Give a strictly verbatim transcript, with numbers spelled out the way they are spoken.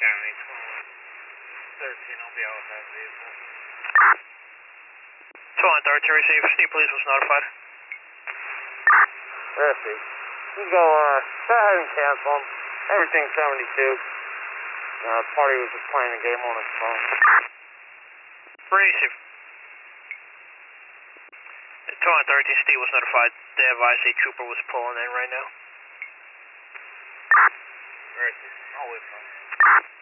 County, twenty-one thirteen, I'll be out with that vehicle. twenty-one thirteen, receive. Steve Police was notified. Mercy. You go, uh, go ahead and cancel him. Everything seventy-two. Uh, party was just playing a game on his phone. Receive. twenty-one thirteen, Steve was notified. They advised a trooper was pulling in right now. Mercy. I'll wait for him.